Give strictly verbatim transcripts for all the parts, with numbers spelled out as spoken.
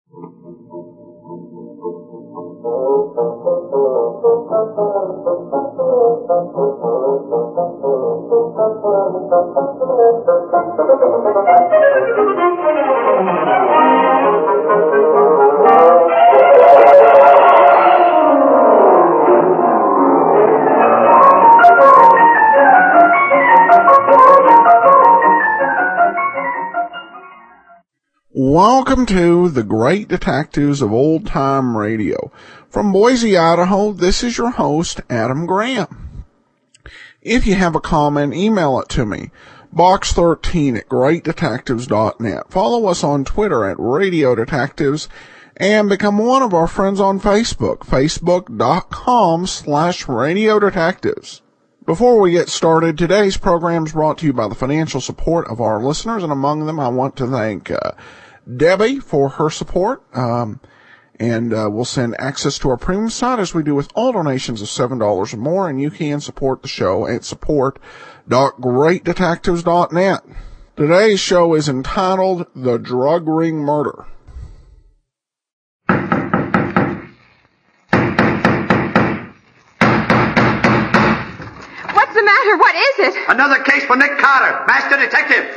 Welcome to the Great Detectives of Old Time Radio. From Boise, Idaho, this is your host, Adam Graham. If you have a comment, email it to me, box thirteen at great detectives dot net. Follow us on Twitter at Radio Detectives, and become one of our friends on Facebook, facebook.com slash Radio Detectives. Before we get started, today's program is brought to you by the financial support of our listeners, and among them I want to thank uh, Debbie for her support, um, and uh, we'll send access to our premium site as we do with all donations of seven dollars or more, and you can support the show at support dot great detectives dot net. Today's show is entitled The Drug Ring Murder. What's the matter? What is it? Another case for Nick Carter, Master Detective.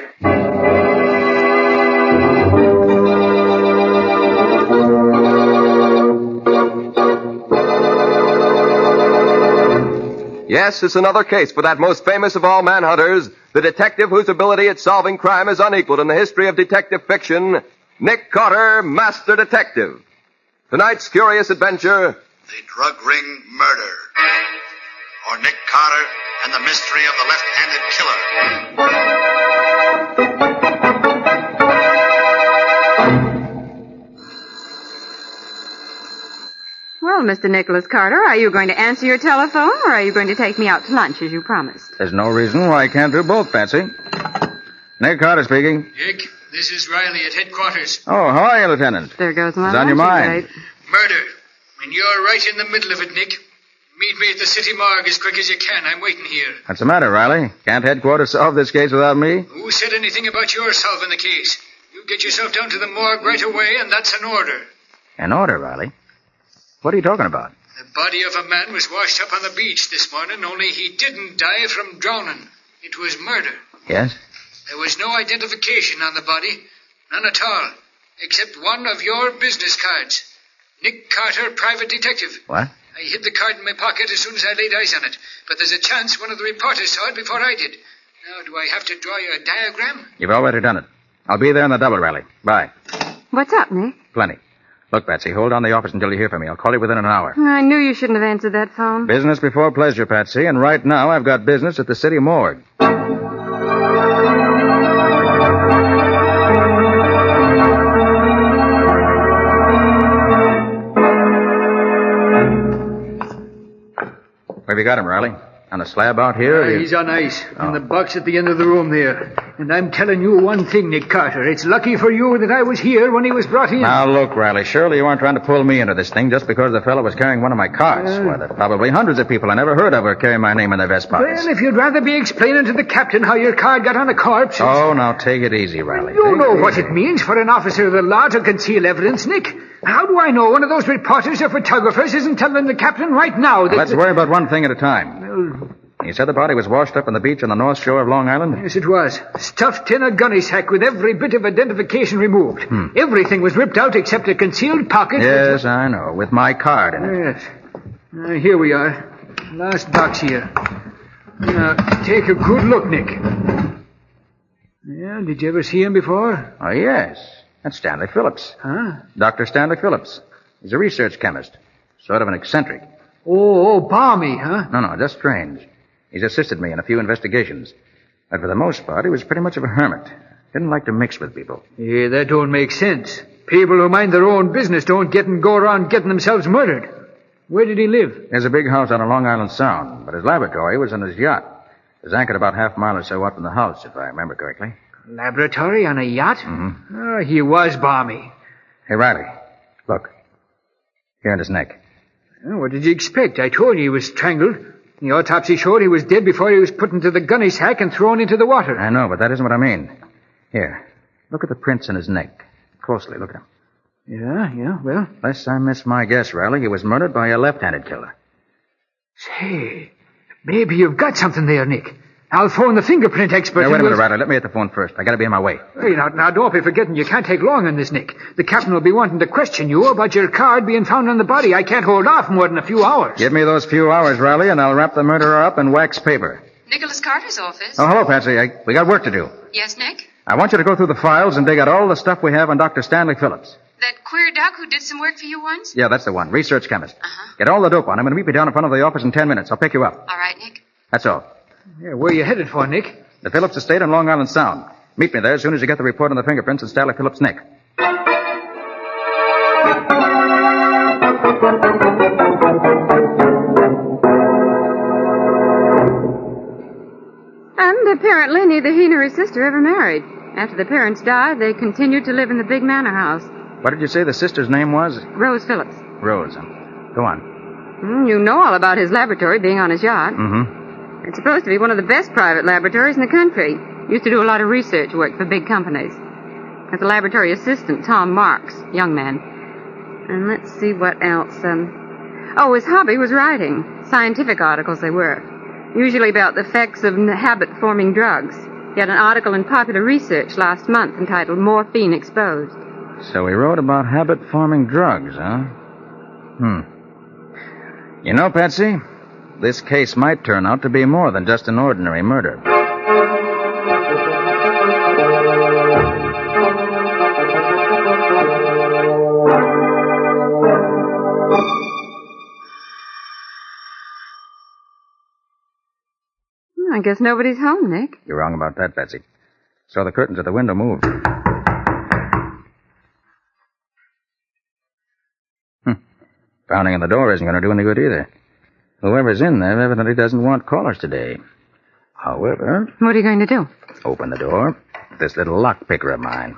Yes, it's another case for that most famous of all manhunters, the detective whose ability at solving crime is unequaled in the history of detective fiction, Nick Carter, Master Detective. Tonight's curious adventure, The Drug Ring Murder, or Nick Carter and the Mystery of the Left-Handed Killer. Well, Mister Nicholas Carter, are you going to answer your telephone, or are you going to take me out to lunch as you promised? There's no reason why I can't do both, Patsy. Nick Carter speaking. Nick, this is Riley at headquarters. Oh, how are you, Lieutenant? There goes my What's on your mind? Plate. Murder. And you're right in the middle of it, Nick. Meet me at the city morgue as quick as you can. I'm waiting here. What's the matter, Riley? Can't headquarters solve this case without me? Who said anything about your solving the case? You get yourself down to the morgue right away, and that's an order. An order, Riley? What are you talking about? The body of a man was washed up on the beach this morning, only he didn't die from drowning. It was murder. Yes? There was no identification on the body. None at all. Except one of your business cards. Nick Carter, private detective. What? I hid the card in my pocket as soon as I laid eyes on it. But there's a chance one of the reporters saw it before I did. Now, do I have to draw you a diagram? You've already done it. I'll be there in the double, Riley. Bye. What's up, Nick? Plenty. Look, Patsy, hold on the office until you hear from me. I'll call you within an hour. I knew you shouldn't have answered that phone. Business before pleasure, Patsy, and right now I've got business at the city morgue. Where have you got him, Riley? On a slab out here? Uh, you... He's on ice, oh. in the box at the end of the room there. And I'm telling you one thing, Nick Carter. It's lucky for you that I was here when he was brought in. Now, look, Riley, surely you aren't trying to pull me into this thing just because the fellow was carrying one of my cards. Uh, Why, there are probably hundreds of people I never heard of who carry my name in their vest pockets. Well, if you'd rather be explaining to the captain how your card got on a corpse... Oh, now, take it easy, Riley. You take know it what easy. it means for an officer of the law to conceal evidence, Nick. How do I know one of those reporters or photographers isn't telling the captain right now that... Well, let's the... worry about one thing at a time. Well... You said the body was washed up on the beach on the north shore of Long Island? Yes, it was. Stuffed in a gunny sack with every bit of identification removed. Hmm. Everything was ripped out except a concealed pocket. Yes, I know, with my card in it. Yes. Uh, here we are. Last box here. Now, take a good look, Nick. Yeah, did you ever see him before? Oh, yes. That's Stanley Phillips. Huh? Doctor Stanley Phillips. He's a research chemist. Sort of an eccentric. Oh, oh, balmy, huh? No, no, just strange. He's assisted me in a few investigations. But for the most part, he was pretty much of a hermit. Didn't like to mix with people. Yeah, that don't make sense. People who mind their own business don't get and go around getting themselves murdered. Where did he live? There's a big house on a Long Island Sound, but his laboratory was on his yacht. It was anchored about half a mile or so up from the house, if I remember correctly. Laboratory on a yacht? Mm-hmm. Oh, he was balmy. Hey, Riley, look. Here in his neck. Oh, what did you expect? I told you he was strangled. The autopsy showed he was dead before he was put into the gunny sack and thrown into the water. I know, but that isn't what I mean. Here, look at the prints in his neck. Closely, look at them. Yeah, yeah, well, unless I miss my guess, Riley, he was murdered by a left-handed killer. Say, maybe you've got something there, Nick. I'll phone the fingerprint expert. Now, wait a we'll... minute, Riley. Let me hit the phone first. I gotta be on my way. Hey, now, now, don't be forgetting you can't take long on this, Nick. The captain will be wanting to question you about your card being found on the body. I can't hold off more than a few hours. Give me those few hours, Riley, and I'll wrap the murderer up in wax paper. Nicholas Carter's office. Oh, hello, Patsy. I, we got work to do. Yes, Nick? I want you to go through the files and dig out all the stuff we have on Doctor Stanley Phillips. That queer duck who did some work for you once? Yeah, that's the one. Research chemist. Uh-huh. Get all the dope on him and meet me down in front of the office in ten minutes. I'll pick you up. All right, Nick. That's all. Yeah, where are you headed for, Nick? The Phillips estate on Long Island Sound. Meet me there as soon as you get the report on the fingerprints and Stanley Phillips' neck. And apparently neither he nor his sister ever married. After the parents died, they continued to live in the big manor house. What did you say the sister's name was? Rose Phillips. Rose. Go on. Mm, you know all about his laboratory being on his yacht. Mm-hmm. It's supposed to be one of the best private laboratories in the country. Used to do a lot of research work for big companies. As a laboratory assistant, Tom Marks, young man. And let's see what else. Um, oh, his hobby was writing. Scientific articles they were. Usually about the effects of habit-forming drugs. He had an article in Popular Research last month entitled Morphine Exposed. So he wrote about habit-forming drugs, huh? Hmm. You know, Patsy, this case might turn out to be more than just an ordinary murder. I guess nobody's home, Nick. You're wrong about that, Patsy. Saw the curtains at the window move. Hmm. Pounding on the door isn't going to do any good either. Whoever's in there evidently doesn't want callers today. However... What are you going to do? Open the door with this little lock picker of mine.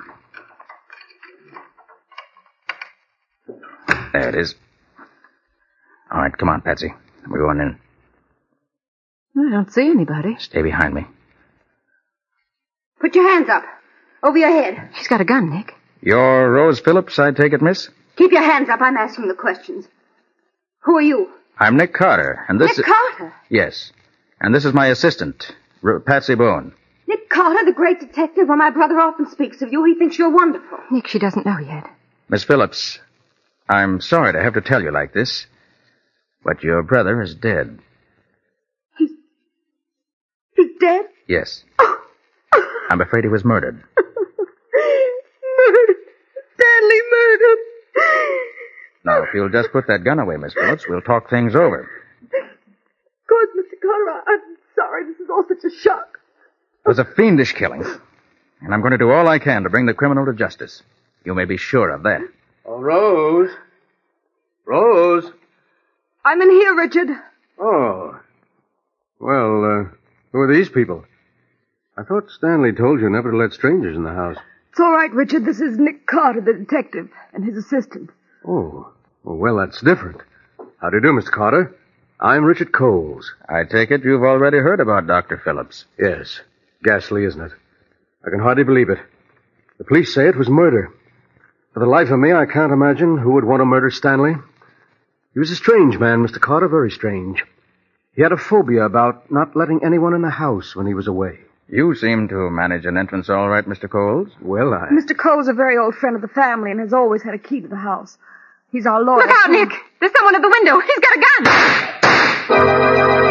There it is. All right, come on, Patsy. We're going in. I don't see anybody. Stay behind me. Put your hands up. Over your head. She's got a gun, Nick. You're Rose Phillips, I take it, miss? Keep your hands up. I'm asking the questions. Who are you? I'm Nick Carter, and this Nick is... Carter? Yes. And this is my assistant, R- Patsy Boone. Nick Carter, the great detective. Well, my brother often speaks of you. He thinks you're wonderful. Nick, she doesn't know yet. Miss Phillips, I'm sorry to have to tell you like this, but your brother is dead. He's... He's dead? Yes. I'm afraid he was murdered. Murdered. Stanley murdered. Now, if you'll just put that gun away, Miss Phillips, we'll talk things over. Of course, Mister Carter, I- I'm sorry. This is all such a shock. It was a fiendish killing, and I'm going to do all I can to bring the criminal to justice. You may be sure of that. Oh, Rose. Rose. I'm in here, Richard. Oh. Well, uh, who are these people? I thought Stanley told you never to let strangers in the house. It's all right, Richard. This is Nick Carter, the detective, and his assistant. Oh. Well, well, that's different. How do you do, Mister Carter? I'm Richard Coles. I take it you've already heard about Doctor Phillips. Yes. Ghastly, isn't it? I can hardly believe it. The police say it was murder. For the life of me, I can't imagine who would want to murder Stanley. He was a strange man, Mister Carter, very strange. He had a phobia about not letting anyone in the house when he was away. You seem to manage an entrance all right, Mister Coles. Well, I... Mister Cole's a very old friend of the family and has always had a key to the house. He's our lawyer. Look out, Nick! There's someone at the window. He's got a gun!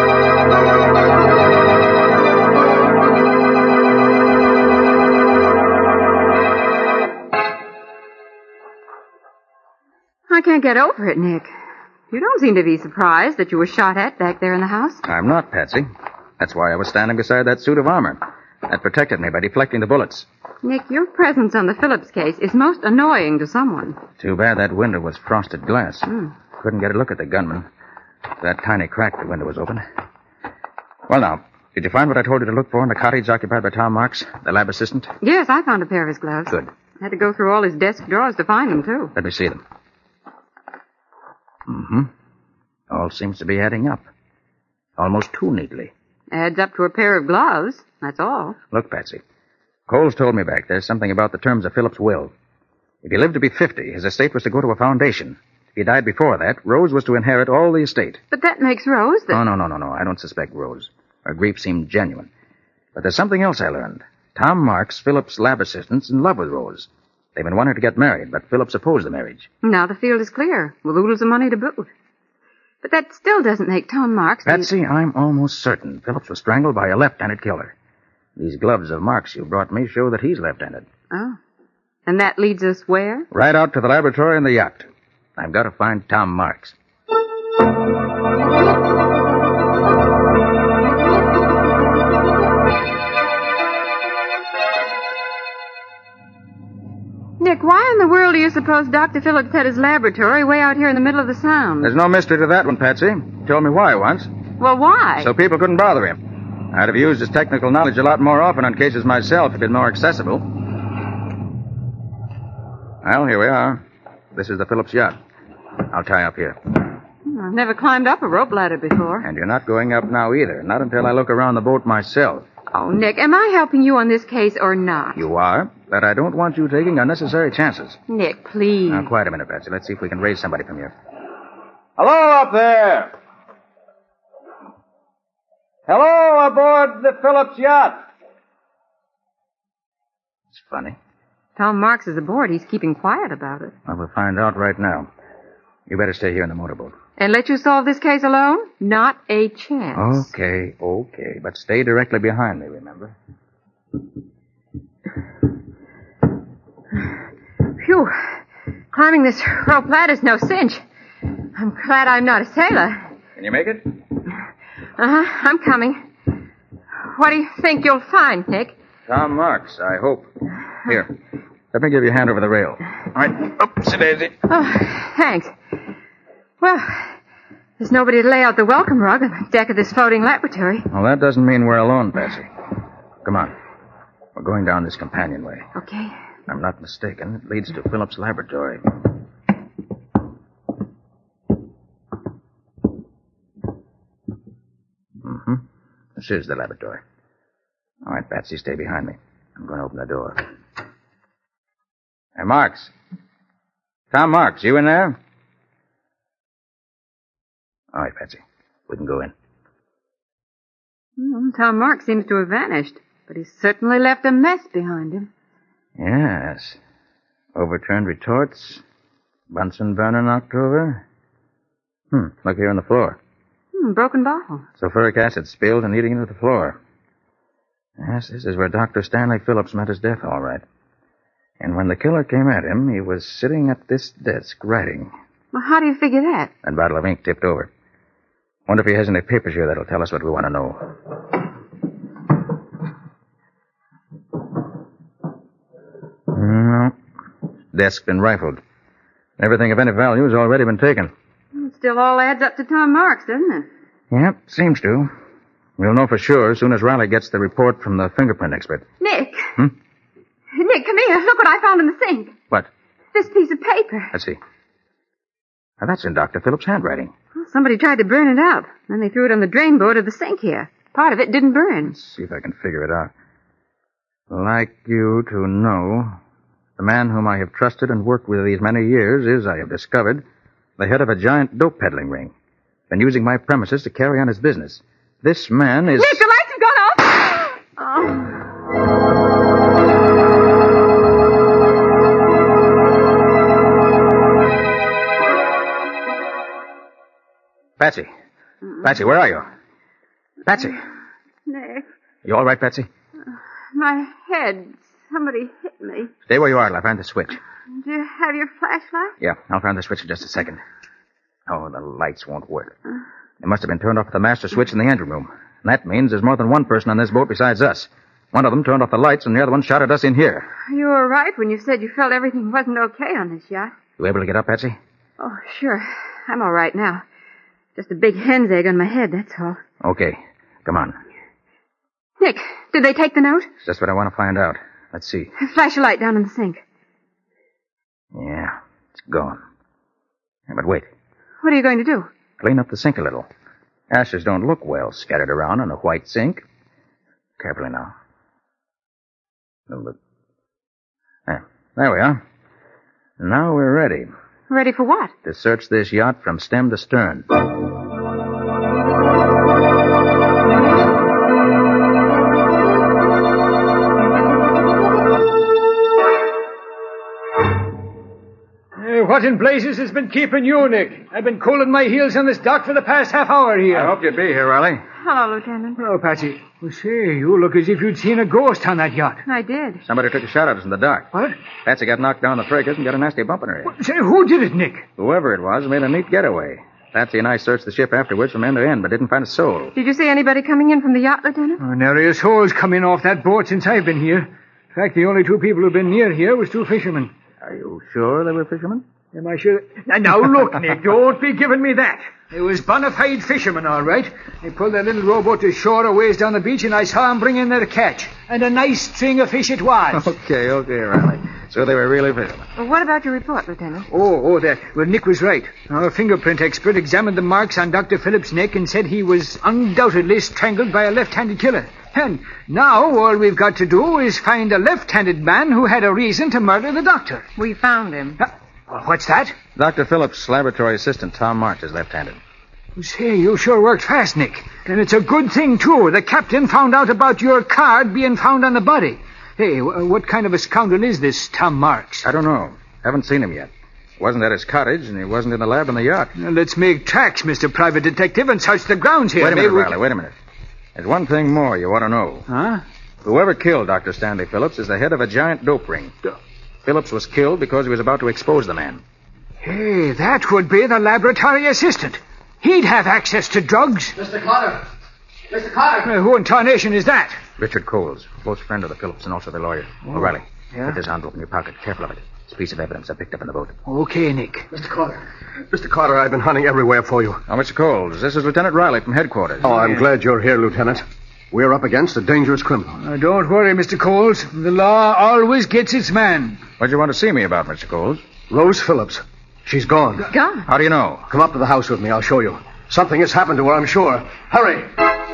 I can't get over it, Nick. You don't seem to be surprised that you were shot at back there in the house. I'm not, Patsy. That's why I was standing beside that suit of armor. That protected me by deflecting the bullets. Nick, your presence on the Phillips case is most annoying to someone. Too bad that window was frosted glass. Mm. Couldn't get a look at the gunman. That tiny crack the window was open. Well, now, did you find what I told you to look for in the cottage occupied by Tom Marks, the lab assistant? Yes, I found a pair of his gloves. Good. I had to go through all his desk drawers to find them, too. Let me see them. Mm-hmm. All seems to be adding up. Almost too neatly. Adds up to a pair of gloves, that's all. Look, Patsy. Coles told me back there's something about the terms of Phillips' will. If he lived to be fifty, his estate was to go to a foundation. If he died before that, Rose was to inherit all the estate. But that makes Rose the... Oh, no, no, no, no. I don't suspect Rose. Her grief seemed genuine. But there's something else I learned. Tom Marks, Phillips' lab assistant's in love with Rose. They've been wanting to get married, but Phillips opposed the marriage. Now the field is clear, with oodles of money to boot. But that still doesn't make Tom Marks... Patsy, the... I'm almost certain Phillips was strangled by a left-handed killer. These gloves of Marks you brought me show that he's left-handed. Oh. And that leads us where? Right out to the laboratory and the yacht. I've got to find Tom Marks. Nick, why in the world do you suppose Doctor Phillips had his laboratory way out here in the middle of the Sound? There's no mystery to that one, Patsy. He told me why once. Well, why? So people couldn't bother him. I'd have used his technical knowledge a lot more often on cases myself if it'd been more accessible. Well, here we are. This is the Phillips yacht. I'll tie up here. I've never climbed up a rope ladder before. And you're not going up now either. Not until I look around the boat myself. Oh, Nick, am I helping you on this case or not? You are, but I don't want you taking unnecessary chances. Nick, please. Now, quiet a minute, Patsy. Let's see if we can raise somebody from here. Hello up there! Hello aboard the Phillips yacht. It's funny. Tom Marks is aboard. He's keeping quiet about it. Well, we'll find out right now. You better stay here in the motorboat. And let you solve this case alone? Not a chance. Okay, okay. But stay directly behind me, remember? Phew. Climbing this rope ladder's no cinch. I'm glad I'm not a sailor. Can you make it? Uh-huh. I'm coming. What do you think you'll find, Nick? Tom Marks, I hope. Here. Let me give you a hand over the rail. All right. Oopsie daisy. Oh, thanks. Well, there's nobody to lay out the welcome rug on the deck of this floating laboratory. Well, that doesn't mean we're alone, Patsy. Come on. We're going down this companionway. Okay. I'm not mistaken. It leads to Phillips' laboratory. Mm-hmm. This is the laboratory. All right, Patsy, stay behind me. I'm going to open the door. Hey, Marks. Tom Marks, you in there? All right, Patsy. We can go in. Well, Tom Marks seems to have vanished, but he's certainly left a mess behind him. Yes. Overturned retorts. Bunsen burner knocked over. Hmm, look here on the floor. Hmm, broken bottle. Sulfuric acid spilled and eating into the floor. Yes, this is where Doctor Stanley Phillips met his death, all right. And when the killer came at him, he was sitting at this desk writing. Well, how do you figure that? That bottle of ink tipped over. Wonder if he has any papers here that'll tell us what we want to know. No. Desk been rifled. Everything of any value has already been taken. It still all adds up to Tom Marks, doesn't it? Yep, seems to. We'll know for sure as soon as Riley gets the report from the fingerprint expert. Nick. Hmm? Nick, come here. Look what I found in the sink. What? This piece of paper. Let's see. Now, that's in Doctor Phillips' handwriting. Well, somebody tried to burn it up. Then they threw it on the drain board of the sink here. Part of it didn't burn. Let's see if I can figure it out. Like you to know, the man whom I have trusted and worked with these many years is, I have discovered, the head of a giant dope peddling ring. Been using my premises to carry on his business. This man is... Nick, the lights have gone off! Oh. Patsy. Mm-hmm. Patsy, where are you? Patsy. Nick. You all right, Patsy? Uh, my head. Somebody hit me. Stay where you are till I find the switch. Do you have your flashlight? Yeah, I'll find the switch in just a second. Oh, the lights won't work. Uh, they must have been turned off at the master switch in the engine room. And that means there's more than one person on this boat besides us. One of them turned off the lights, and the other one shot at us in here. You were right when you said you felt everything wasn't okay on this yacht. You able to get up, Patsy? Oh, sure. I'm all right now. Just a big hen's egg on my head, that's all. Okay. Come on. Nick, did they take the note? It's just what I want to find out. Let's see. Flash a light down in the sink. Yeah, it's gone. Yeah, but wait. What are you going to do? Clean up the sink a little. Ashes don't look well scattered around in a white sink. Carefully now. Look. There. There we are. Now we're ready Ready for what? to search this yacht from stem to stern. What in blazes has been keeping you, Nick? I've been cooling my heels on this dock for the past half hour here. I hope you'd be here, Riley. Hello, Lieutenant. Oh, Patsy. Well, say, you look as if you'd seen a ghost on that yacht. I did. Somebody took a shot at us in the dock. What? Patsy got knocked down the breakers and got a nasty bump in her head. Well, say, who did it, Nick? Whoever it was made a neat getaway. Patsy and I searched the ship afterwards from end to end, but didn't find a soul. Did you see anybody coming in from the yacht, Lieutenant? Oh, nary a soul's come in off that boat since I've been here. In fact, the only two people who've been near here was two fishermen. Are you sure they were fishermen? Am I sure? Now, now look, Nick, don't be giving me that. It was bona fide fishermen, all right. They pulled their little rowboat to shore a ways down the beach, and I saw them bring in their catch. And a nice string of fish it was. Okay, okay, Riley. So they were really fishermen. Well, what about your report, Lieutenant? Oh, oh, that. Well, Nick was right. Our fingerprint expert examined the marks on Doctor Phillips' neck and said he was undoubtedly strangled by a left-handed killer. And now all we've got to do is find a left-handed man who had a reason to murder the doctor. We found him. Uh, what's that? Doctor Phillips' laboratory assistant, Tom Marks, is left-handed. Say, you sure worked fast, Nick. And it's a good thing, too. The captain found out about your card being found on the body. Hey, what kind of a scoundrel is this Tom Marks? I don't know. Haven't seen him yet. Wasn't at his cottage, and he wasn't in the lab on the yacht. Now, let's make tracks, Mister Private Detective, and search the grounds here. Wait a minute, Maybe we Riley, can... wait a minute. There's one thing more you ought to know. Huh? Whoever killed Doctor Stanley Phillips is the head of a giant dope ring. Phillips was killed because he was about to expose the man. Hey, that would be the laboratory assistant. He'd have access to drugs. Mister Carter! Mister Carter! Uh, who in tarnation is that? Richard Coles, close friend of the Phillips and also the lawyer. Oh, Riley, yeah? put this envelope in your pocket. Careful of it. It's a piece of evidence I picked up in the boat. Okay, Nick. Mister Carter. Mister Carter, I've been hunting everywhere for you. Oh, Mister Coles, this is Lieutenant Riley from headquarters. Oh, I'm glad you're here, Lieutenant. We're up against a dangerous criminal. Uh, don't worry, Mister Coles. The law always gets its man. What'd you want to see me about, Mister Coles? Rose Phillips. She's gone. Gone? How do you know? Come up to the house with me. I'll show you. Something has happened to her, I'm sure. Hurry.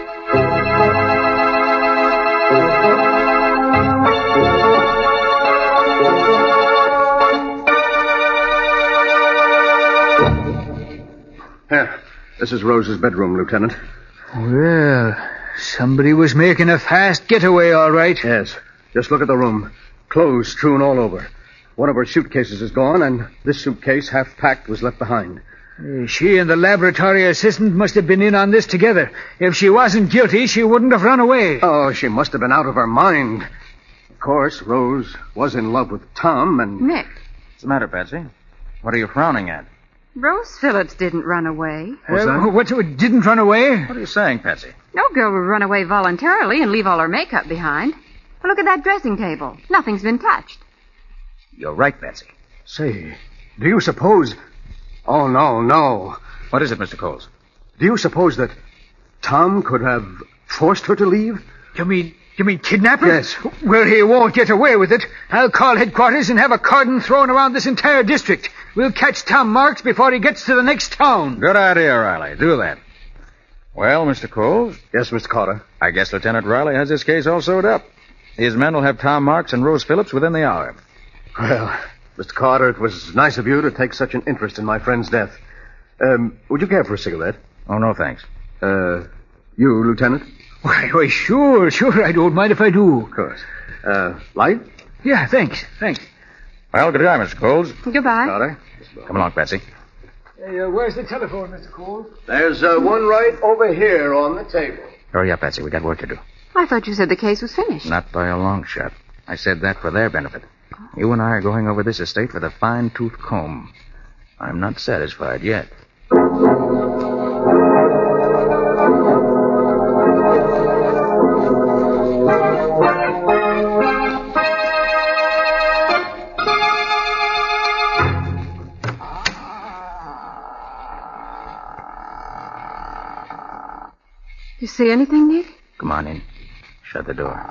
Here. This is Rose's bedroom, Lieutenant. Well, somebody was making a fast getaway, all right. Yes. Just look at the room. Clothes strewn all over. One of her suitcases is gone, and this suitcase, half packed, was left behind. Uh, She and the laboratory assistant must have been in on this together. If she wasn't guilty, she wouldn't have run away. Oh, she must have been out of her mind. Of course, Rose was in love with Tom, and... Nick, What's the matter, Patsy? What are you frowning at? Rose Phillips didn't run away. What's Uh, that? what, didn't run away? What are you saying, Patsy? No girl would run away voluntarily and leave all her makeup behind. Well, look at that dressing table. Nothing's been touched. You're right, Patsy. Say, do you suppose... Oh, no, no. What is it, Mister Coles? Do you suppose that Tom could have forced her to leave? You mean, you mean kidnap her? Yes. Well, he won't get away with it. I'll call headquarters and have a cordon thrown around this entire district. We'll catch Tom Marks before he gets to the next town. Good idea, Riley. Do that. Well, Mister Coles, Yes, Mister Carter. I guess Lieutenant Riley has this case all sewed up. His men will have Tom Marks and Rose Phillips within the hour. Well, Mister Carter, it was nice of you to take such an interest in my friend's death. Um, would you care for a cigarette? Oh, no, thanks. Uh, you, Lieutenant? Why, why, sure, sure, I don't mind if I do. Of course. Uh, light? Yeah, thanks, thanks. Well, good day, Mister Coles. Goodbye. Carter? Come along, Patsy. Hey, uh, where's the telephone, Mister Cole? There's uh, one right over here on the table. Hurry up, Patsy. We got work to do. I thought you said the case was finished. Not by a long shot. I said that for their benefit. You and I are going over this estate with a fine-tooth comb. I'm not satisfied yet. You see anything, Nick? Come on in. Shut the door.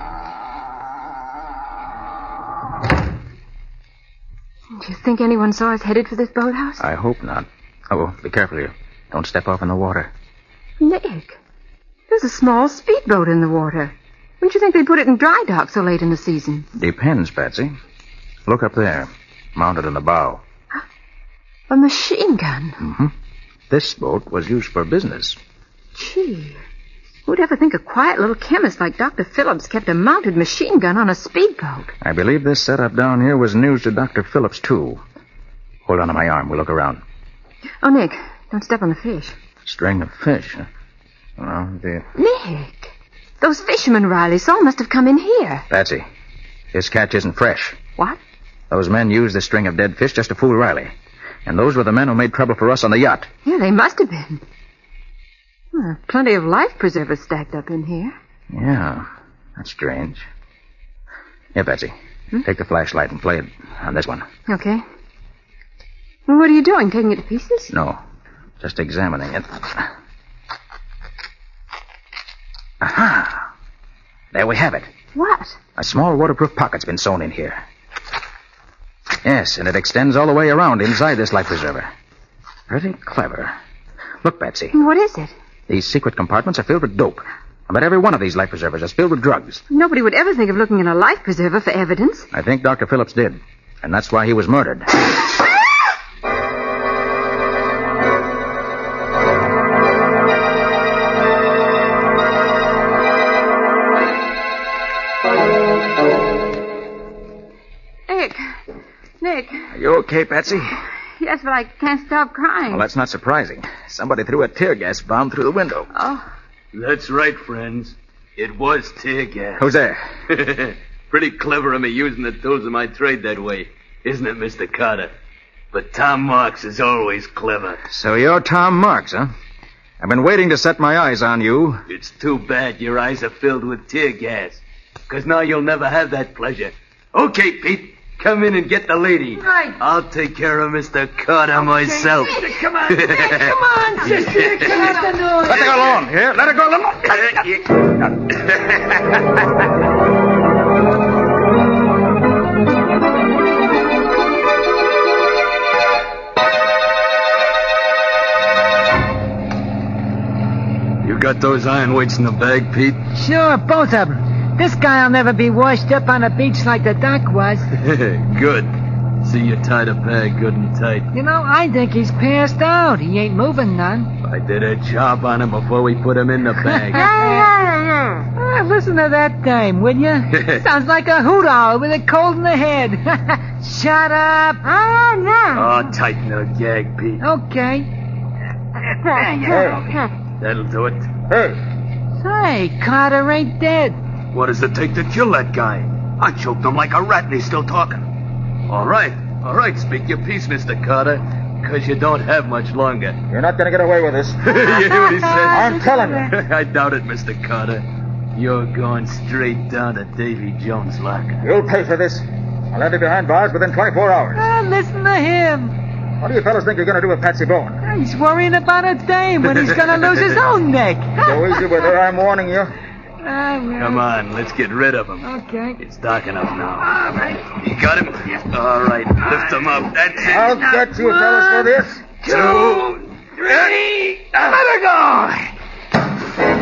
Do you think anyone saw us headed for this boathouse? I hope not. Oh, be careful here. Don't step off in the water. Nick, there's a small speedboat in the water. Wouldn't you think they'd put it in dry dock so late in the season? Depends, Patsy. Look up there. mounted in the bow. A machine gun? Mm-hmm. This boat was used for business. Gee, who'd ever think a quiet little chemist like Doctor Phillips kept a mounted machine gun on a speedboat? I believe this setup down here was news to Doctor Phillips, too. Hold on to my arm. We'll look around. Oh, Nick, don't step on the fish. String of fish, huh? Well, the... Nick, those fishermen Riley saw must have come in here. Patsy, this catch isn't fresh. What? Those men used this string of dead fish just to fool Riley. And those were the men who made trouble for us on the yacht. Yeah, they must have been. Well, plenty of life preservers stacked up in here. Yeah, that's strange. Here, Patsy, hmm? Take the flashlight and play it on this one. Okay. Well, what are you doing, taking it to pieces? No, just examining it. Aha! There we have it. What? A small waterproof pocket's been sewn in here. Yes, and it extends all the way around inside this life preserver. Pretty clever. Look, Patsy. What is it? These secret compartments are filled with dope. I bet every one of these life preservers is filled with drugs. Nobody would ever think of looking in a life preserver for evidence. I think Doctor Phillips did. And that's why he was murdered. Nick. Nick. Are you okay, Patsy? Yes, but I can't stop crying. Well, that's not surprising. Somebody threw a tear gas bomb through the window. Oh. That's right, friends. It was tear gas. Who's there? Pretty clever of me using the tools of my trade that way, isn't it, Mister Carter? But Tom Marks is always clever. So you're Tom Marks, huh? I've been waiting to set my eyes on you. It's too bad your eyes are filled with tear gas, because now you'll never have that pleasure. Okay, Pete, come in and get the lady. Right. I'll take care of Mister Carter okay. myself. Come on, Nick, come on, sister. Come on. Let her go alone. Here, let her go alone. You got those iron weights in the bag, Pete? Sure, both of them. This guy'll never be washed up on a beach like the doc was. Good. See you tied a bag good and tight. You know, I think he's passed out. He ain't moving none. I did a job on him before we put him in the bag. Ah, listen to that dame, will you? Sounds like a hoot owl with a cold in the head. Shut up. Oh, no. Oh, tighten the gag, Pete. Okay. That'll do it. Hey. Say, Carter ain't dead. What does it take to kill that guy? I choked him like a rat and he's still talking. All right, all right, speak your piece, Mister Carter, because you don't have much longer. You're not going to get away with this. You hear what he said? I'm telling you. I doubt it, Mister Carter. You're going straight down to Davy Jones' locker. You'll pay for this. I'll have you behind bars within twenty-four hours. Ah, listen to him. What do you fellas think you're going to do with Patsy Bowen? Ah, he's worrying about a dame when he's going to lose his own neck. Go easy with her, I'm warning you. Ah, well. Come on, let's get rid of him. Okay. It's dark enough now. All right. You got him? All right, lift him up. That's it. I'll get you fellas for this. Two, three, let her go.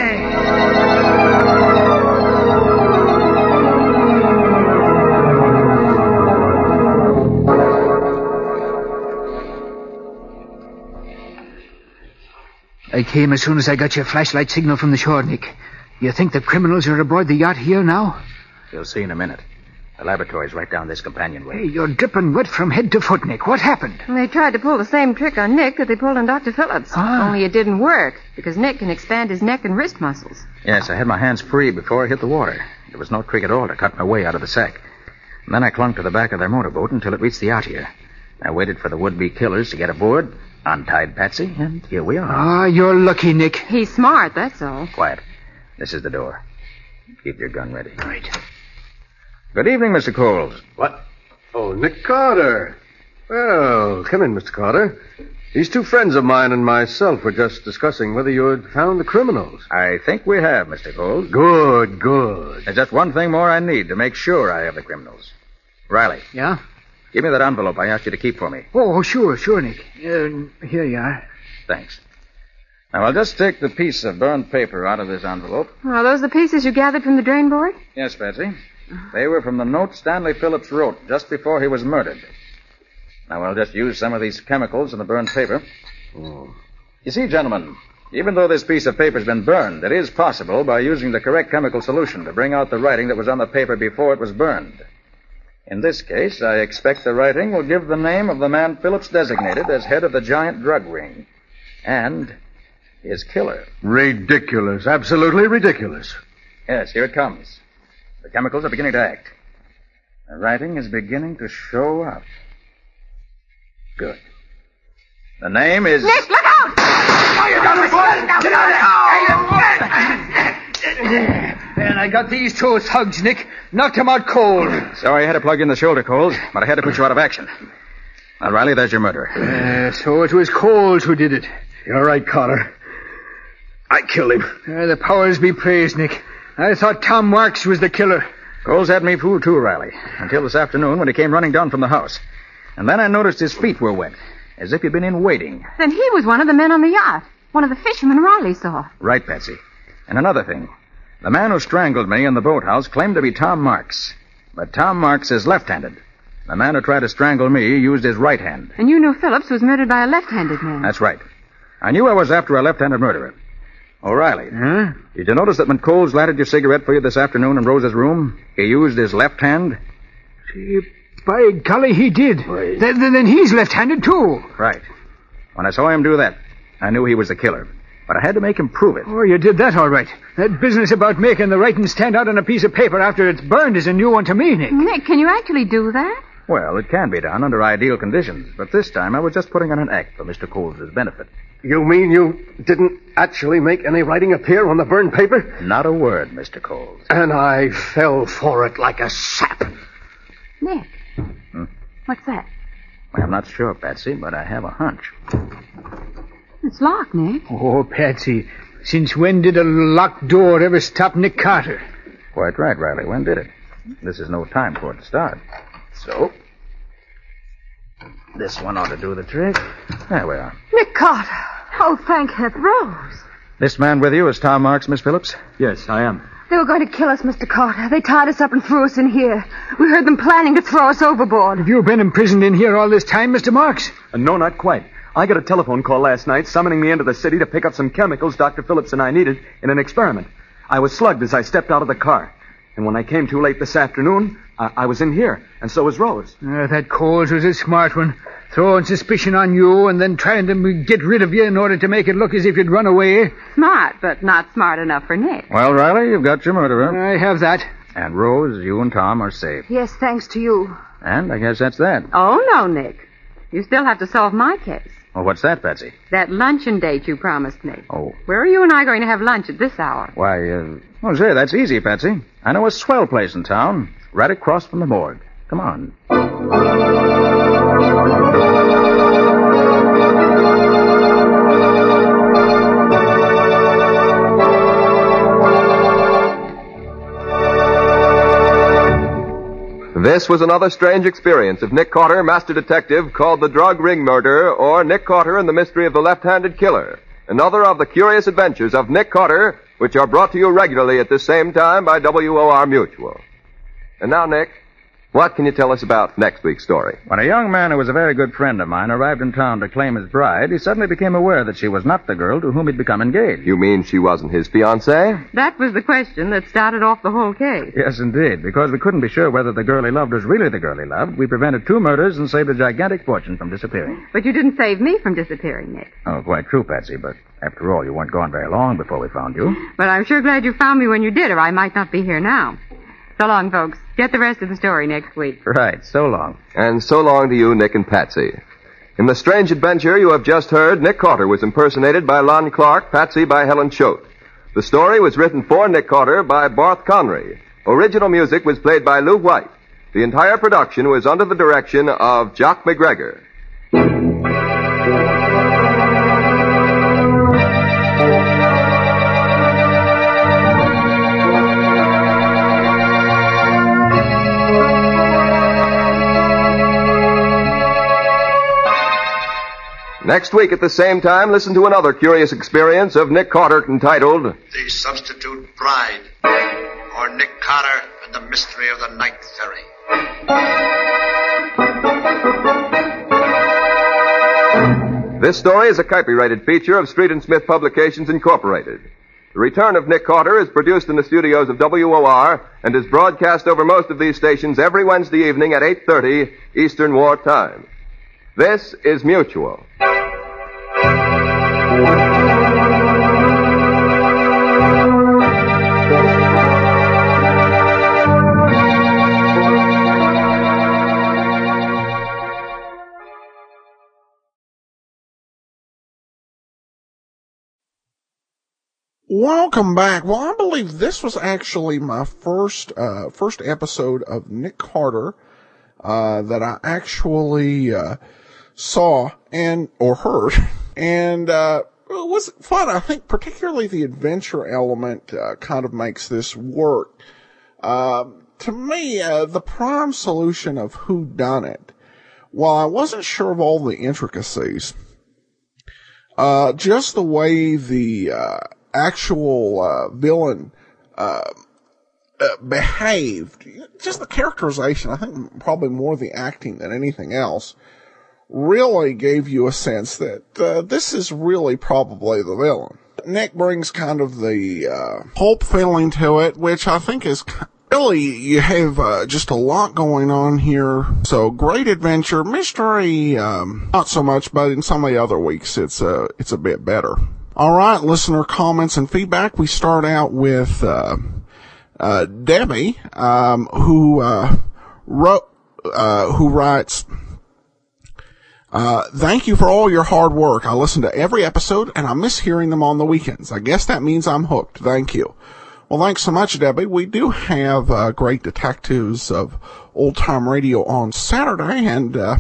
I came as soon as I got your flashlight signal from the shore, Nick. You think the criminals are aboard the yacht here now? You'll see in a minute. The laboratory's right down this companionway. Hey, you're dripping wet from head to foot, Nick. What happened? They tried to pull the same trick on Nick that they pulled on Doctor Phillips. Ah. Only it didn't work, because Nick can expand his neck and wrist muscles. Yes, I had my hands free before I hit the water. There was no trick at all to cut my way out of the sack. And then I clung to the back of their motorboat until it reached the yacht here. I waited for the would-be killers to get aboard, untied Patsy, and here we are. Ah, you're lucky, Nick. He's smart, that's all. Quiet. This is the door. Keep your gun ready. Right. Good evening, Mister Coles. What? Oh, Nick Carter. Well, come in, Mister Carter. These two friends of mine and myself were just discussing whether you had found the criminals. I think we have, Mister Coles. Good, good. There's just one thing more I need to make sure I have the criminals. Riley. Yeah? Give me that envelope I asked you to keep for me. Oh, sure, sure, Nick. Uh, here you are. Thanks. Now, I'll just take the piece of burned paper out of this envelope. Are those the pieces you gathered from the drain board? Yes, Patsy. They were from the note Stanley Phillips wrote just before he was murdered. Now, I'll just use some of these chemicals in the burned paper. Oh. You see, gentlemen, even though this piece of paper's been burned, it is possible, by using the correct chemical solution, to bring out the writing that was on the paper before it was burned. In this case, I expect the writing will give the name of the man Phillips designated as head of the giant drug ring. And his killer. Ridiculous. Absolutely ridiculous. Yes, here it comes. The chemicals are beginning to act. The writing is beginning to show up. Good. The name is... Nick, look out! Oh, you got me! Get out! And I got these two thugs, Nick. Knocked him out cold. Sorry I had to plug in the shoulder, Coles, but I had to put you out of action. Now, Riley, there's your murderer. Uh, so it was Coles who did it. You're right, Cotter. I killed him. Uh, the powers be praised, Nick. I thought Tom Marks was the killer. Coles had me fooled too, Riley, until this afternoon when he came running down from the house. And then I noticed his feet were wet, as if he'd been in wading. Then he was one of the men on the yacht. One of the fishermen Riley saw. Right, Patsy. And another thing. The man who strangled me in the boathouse claimed to be Tom Marks. But Tom Marks is left-handed. The man who tried to strangle me used his right hand. And you knew Phillips was murdered by a left-handed man. That's right. I knew I was after a left-handed murderer. O'Reilly. Huh? Did you notice that when Coles lighted your cigarette for you this afternoon in Rose's room, he used his left hand? Gee, by golly, he did. Th- th- then he's left-handed, too. Right. When I saw him do that, I knew he was the killer. But I had to make him prove it. Oh, you did that all right. That business about making the writing stand out on a piece of paper after it's burned is a new one to me, Nick. Nick, can you actually do that? Well, it can be done under ideal conditions, but this time I was just putting on an act for Mister Coles' benefit. You mean you didn't actually make any writing appear on the burned paper? Not a word, Mister Coles. And I fell for it like a sap. Nick. Hmm? What's that? Well, I'm not sure, Patsy, but I have a hunch. It's locked, Nick. Oh, Patsy, since when did a locked door ever stop Nick Carter? Quite right, Riley. When did it? This is no time for it to start. So, this one ought to do the trick. There we are. Nick Carter. Oh, thank heaven. Rose. This man with you is Tom Marks, Miss Phillips? Yes, I am. They were going to kill us, Mister Carter. They tied us up and threw us in here. We heard them planning to throw us overboard. Have you been imprisoned in here all this time, Mister Marks? Uh, no, not quite. I got a telephone call last night summoning me into the city to pick up some chemicals Doctor Phillips and I needed in an experiment. I was slugged as I stepped out of the car. And when I came too late this afternoon, I, I was in here, and so was Rose. Uh, that Coles was a smart one. Throwing suspicion on you and then trying to get rid of you in order to make it look as if you'd run away. Smart, but not smart enough for Nick. Well, Riley, you've got your murderer. I have that. And Rose, you and Tom are safe. Yes, thanks to you. And I guess that's that. Oh, no, Nick. You still have to solve my case. Well, what's that, Patsy? That luncheon date you promised me. Oh. Where are you and I going to have lunch at this hour? Why, uh... Oh, say, that's easy, Patsy. I know a swell place in town, right across from the morgue. Come on. This was another strange experience of Nick Carter, Master Detective, called The Drug Ring Murder, or Nick Carter and the Mystery of the Left-Handed Killer. Another of the curious adventures of Nick Carter, which are brought to you regularly at this same time by W O R Mutual. And now, Nick, what can you tell us about next week's story? When a young man who was a very good friend of mine arrived in town to claim his bride, he suddenly became aware that she was not the girl to whom he'd become engaged. You mean she wasn't his fiancée? That was the question that started off the whole case. Yes, indeed. Because we couldn't be sure whether the girl he loved was really the girl he loved, we prevented two murders and saved a gigantic fortune from disappearing. But you didn't save me from disappearing, Nick. Oh, quite true, Patsy, but after all, you weren't gone very long before we found you. But I'm sure glad you found me when you did, or I might not be here now. So long, folks. Get the rest of the story next week. Right. So long. And so long to you, Nick and Patsy. In the strange adventure you have just heard, Nick Carter was impersonated by Lon Clark, Patsy by Helen Choate. The story was written for Nick Carter by Barth Conry. Original music was played by Lou White. The entire production was under the direction of Jock McGregor. Next week at the same time, listen to another curious experience of Nick Carter entitled The Substitute Bride, or Nick Carter and the Mystery of the Night Ferry. This story is a copyrighted feature of Street and Smith Publications, Incorporated. The Return of Nick Carter is produced in the studios of W O R and is broadcast over most of these stations every Wednesday evening at eight thirty Eastern War Time. This is Mutual. Welcome back. Well, I believe this was actually my first, uh, first episode of Nick Carter, uh, that I actually, uh, saw and, or heard. And, uh, it was fun. I think particularly the adventure element, uh, kind of makes this work. Uh, to me, uh, the prime solution of who done it, while I wasn't sure of all the intricacies, uh, just the way the, uh, actual uh, villain uh, uh, behaved, just the characterization, I think probably more the acting than anything else, really gave you a sense that uh, this is really probably the villain. Nick brings kind of the uh, pulp feeling to it, which I think is really, you have uh, just a lot going on here. So great adventure, mystery, um, not so much, but in some of the other weeks it's uh, it's a bit better. All right, listener comments and feedback. We start out with uh, uh, Debbie, um, who uh, wrote, uh, who writes, uh, "Thank you for all your hard work. I listen to every episode, and I miss hearing them on the weekends. I guess that means I'm hooked. Thank you." Well, thanks so much, Debbie. We do have uh, Great Detectives of Old Time Radio on Saturday, and uh,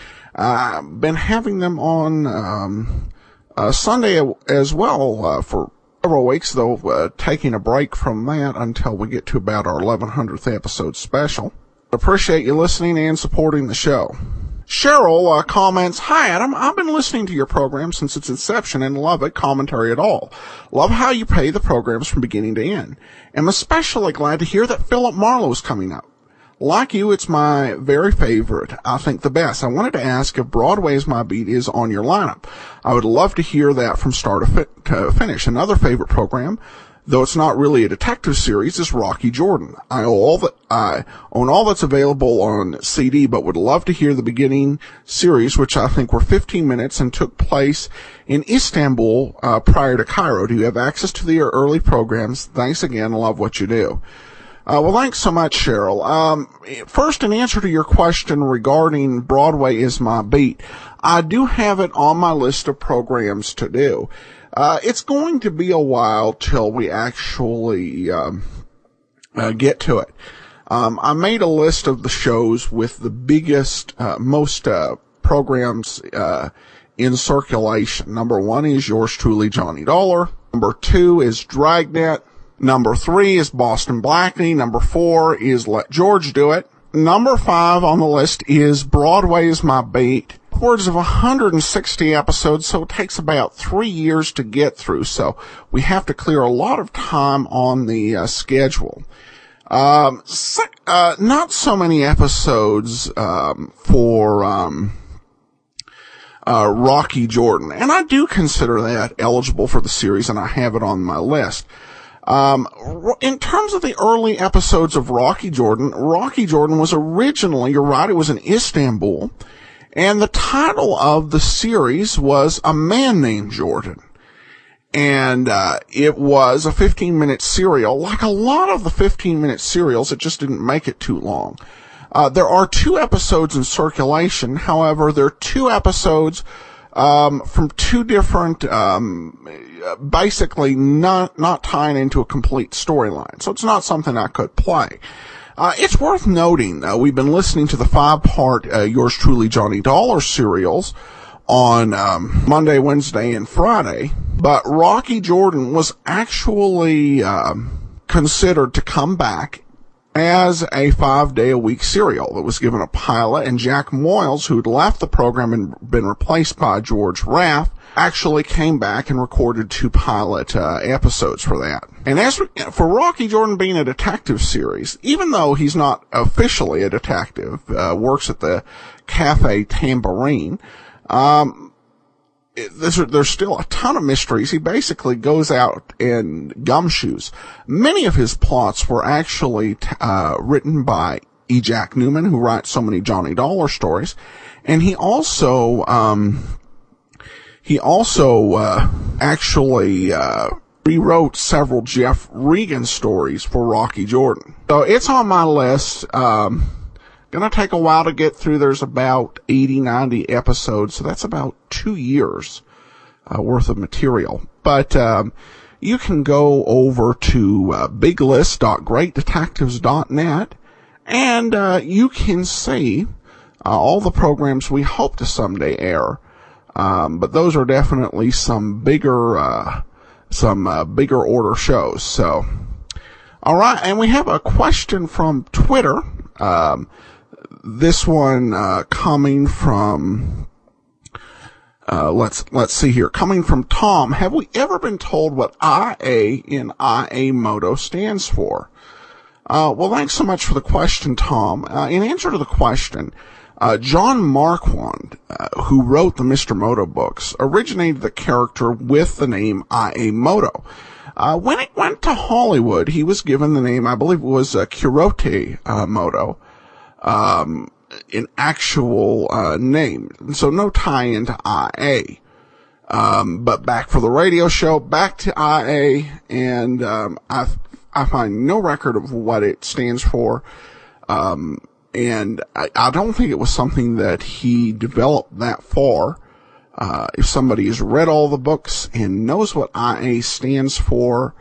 I've been having them on Um, Uh, Sunday as well, uh, for several weeks, though, uh, taking a break from that until we get to about our eleven hundredth episode special. Appreciate you listening and supporting the show. Cheryl, uh, comments, "Hi, Adam. I've been listening to your program since its inception and love it. Commentary at all. Love how you play the programs from beginning to end. Am especially glad to hear that Philip Marlowe is coming up. Like you, it's my very favorite. I think the best. I wanted to ask if Broadway Is My Beat is on your lineup. I would love to hear that from start to, fi- to finish. Another favorite program, though it's not really a detective series, is Rocky Jordan. I own all that, I own all that's available on C D, but would love to hear the beginning series, which I think were fifteen minutes and took place in Istanbul, uh, prior to Cairo. Do you have access to the early programs? Thanks again. Love what you do." Uh, well, thanks so much, Cheryl. Um, first, in answer to your question regarding Broadway Is My Beat, I do have it on my list of programs to do. Uh, it's going to be a while till we actually, um, uh, get to it. Um, I made a list of the shows with the biggest, uh, most, uh, programs, uh, in circulation. Number one is yours truly, Johnny Dollar. Number two is Dragnet. Number three is Boston Blackley. Number four is Let George Do It. Number five on the list is Broadway Is My Beat. Upwards of one hundred sixty episodes, so it takes about three years to get through. So we have to clear a lot of time on the uh, schedule. Um, so, uh, not so many episodes um, for um, uh, Rocky Jordan, and I do consider that eligible for the series, and I have it on my list. Um, in terms of the early episodes of Rocky Jordan, Rocky Jordan was originally, you're right, it was in Istanbul, and the title of the series was A Man Named Jordan. And, uh, it was a fifteen minute serial. Like a lot of the fifteen minute serials, it just didn't make it too long. Uh, there are two episodes in circulation. However, there are two episodes Um, from two different, um, basically not, not tying into a complete storyline. So it's not something I could play. Uh, it's worth noting, though, we've been listening to the five-part, uh, Yours Truly, Johnny Dollar serials on, um, Monday, Wednesday, and Friday. But Rocky Jordan was actually, um, considered to come back as a five-day-a-week serial that was given a pilot, and Jack Moyles, who'd left the program and been replaced by George Raff, actually came back and recorded two pilot uh, episodes for that. And as for Rocky Jordan being a detective series, even though he's not officially a detective, uh, works at the Cafe Tambourine, um, it, there's, there's still a ton of mysteries. He basically goes out in gumshoes. Many of his plots were actually uh, written by E. Jack Newman, who writes so many Johnny Dollar stories, and he also um, he also uh, actually uh, rewrote several Jeff Regan stories for Rocky Jordan. So it's on my list. Um, gonna take a while to get through. There's about eighty, ninety episodes, so that's about two years uh, worth of material. But um, you can go over to uh, big list dot great detectives dot net, and uh, you can see uh, all the programs we hope to someday air. Um, but those are definitely some bigger, uh, some uh, bigger order shows. So, all right, and we have a question from Twitter. Um, This one, uh, coming from, uh, let's, let's see here, coming from Tom. Have we ever been told what I A in I A Moto stands for? Uh, well, thanks so much for the question, Tom. Uh, in answer to the question, uh, John Marquand, uh, who wrote the Mister Moto books, originated the character with the name I A Moto. Uh, when it went to Hollywood, he was given the name, I believe it was, uh, Kurote, uh, Moto. Um, an actual, uh, name. So no tie into I A. Um, but back for the radio show, back to I A, and, um, I, I find no record of what it stands for. Um, and I, I don't think it was something that he developed that far. Uh, if somebody has read all the books and knows what I A stands for,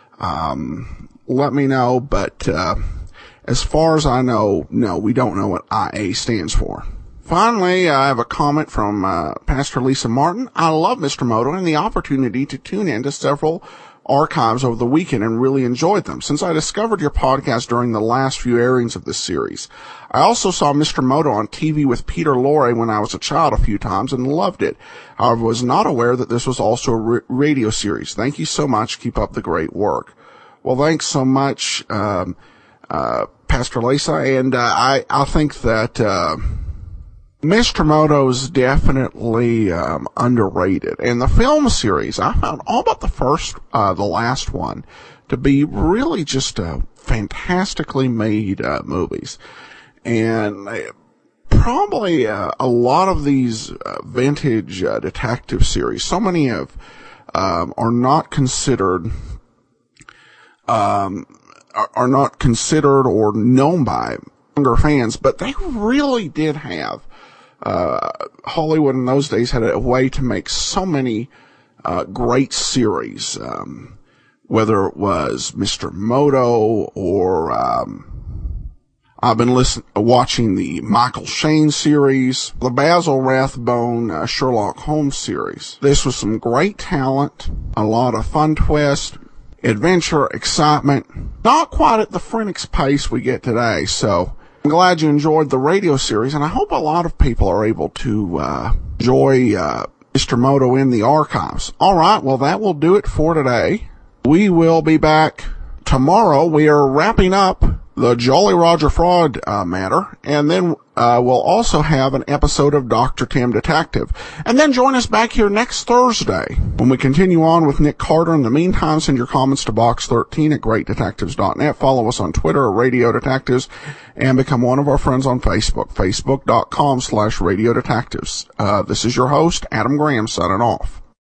um, let me know, but, uh, as far as I know, no, we don't know what I A stands for. Finally, I have a comment from uh, Pastor Lisa Martin. I love Mister Moto and the opportunity to tune into several archives over the weekend and really enjoyed them. Since I discovered your podcast during the last few airings of this series, I also saw Mister Moto on T V with Peter Lorre when I was a child a few times and loved it. However, was not aware that this was also a r- radio series. Thank you so much. Keep up the great work. Well, thanks so much, um, uh, Pastor Lisa, and, uh, I, I think that, uh, Mister Moto's definitely, um, underrated. And the film series, I found all but the first, uh, the last one to be really just, uh, fantastically made, uh, movies. And, uh, probably, uh, a lot of these, uh, vintage, uh, detective series, so many of, um, are not considered, um, are not considered or known by younger fans, but they really did have, uh, Hollywood in those days had a way to make so many, uh, great series, um, whether it was Mister Moto or, um, I've been listening, watching the Michael Shane series, the Basil Rathbone, uh, Sherlock Holmes series. This was some great talent, a lot of fun twists, adventure, excitement, not quite at the frenetic pace we get today. So I'm glad you enjoyed the radio series, and I hope a lot of people are able to uh, enjoy uh, Mister Moto in the archives. All right, well, that will do it for today. We will be back tomorrow. We are wrapping up the Jolly Roger fraud uh, matter, and then uh, we'll also have an episode of Doctor Tim Detective. And then join us back here next Thursday when we continue on with Nick Carter. In the meantime, send your comments to box thirteen at great detectives dot net. Follow us on Twitter at Radio Detectives, and become one of our friends on Facebook, facebook dot com slash Radio Detectives. Uh, this is your host, Adam Graham, signing off.